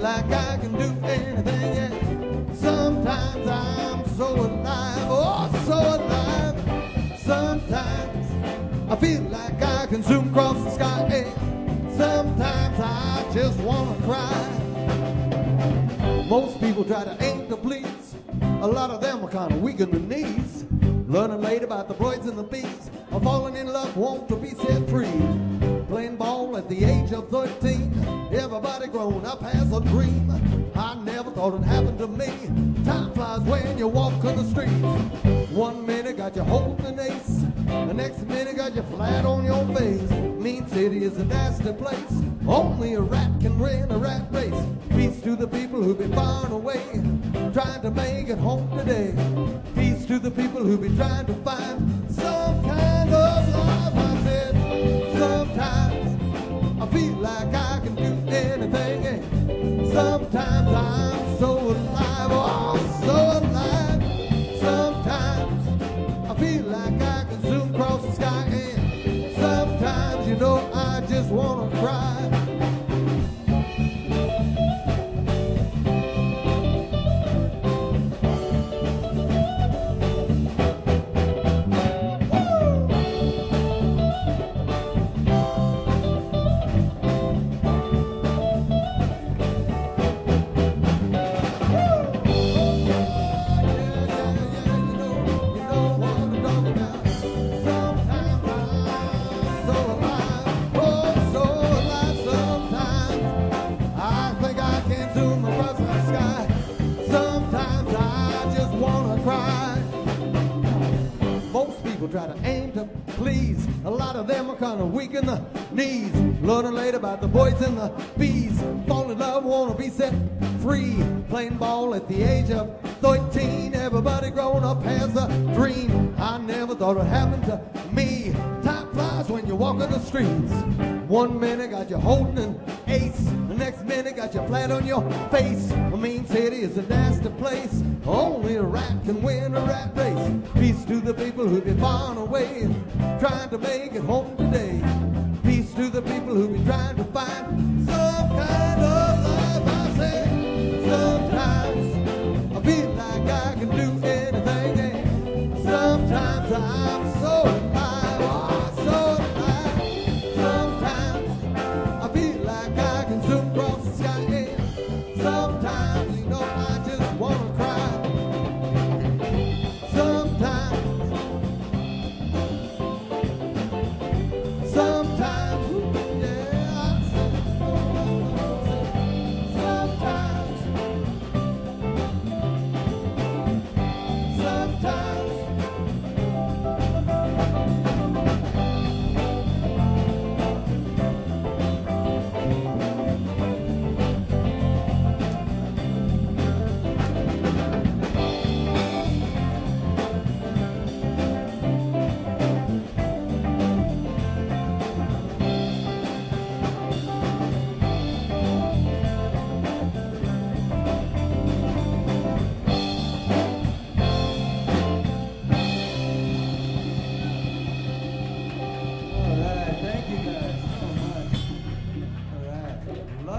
like I can do anything, yeah. Sometimes I'm so alive, oh, so alive. Sometimes I feel like I can zoom across the sky, yeah. Sometimes I just wanna cry. Most people try to aim to please. A lot of them are kind of weak in the knees. Learning late about the birds and the bees. Or falling in love, want to be set free. Playing ball at the age of 13. Everybody grown up has a dream. I never thought it happened to me. Time flies when you walk on the streets. 1 minute got you holding an ace. The next minute got you flat on your face. Mean City is a nasty place. Only a rat can win a rat race. Peace to the people who've been far away, trying to make it home today. Peace to the people who've been trying to find some kind of life. I said, sometimes I feel like I can do anything, yeah. Sometimes I'm so alive, oh, so alive. Sometimes I feel like I can zoom across the sky, and sometimes, you know, I just wanna cry. Try to aim to please. A lot of them are kind of weak in the knees. Learning late about the boys and the bees. Fall in love, wanna be set free. Playing ball at the age of 13. Everybody growing up has a dream. I never thought it happened to me. Time flies when you walk in the streets. 1 minute got you holding an ace. The next minute got you flat on your face. A mean city is a nasty place. Only a rat can win a rat race. Peace to the people who've been far away, trying to make it home today. Peace to the people who've been trying to find some kind